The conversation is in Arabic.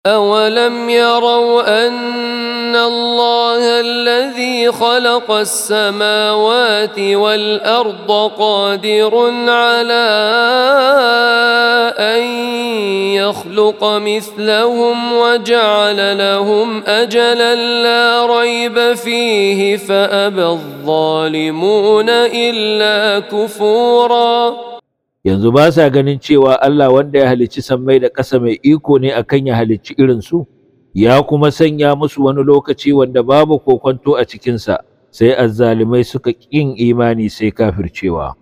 أولم يروا أن الله الذي خلق السماوات والأرض قادر على أن يخلق مثلهم وجعل لهم أجلا لا ريب فيه فأبى الظالمون إلا كفورا. Yanzu ba sa ganin cewa Allah wanda ya halicci sammai da ƙasa mai iko ne akan ya halicci irinsu, ya kuma sanya musu wani lokaci wanda babu kokwanto a cikinsa, sai azzalumai suka ƙin imani sai kafircewa.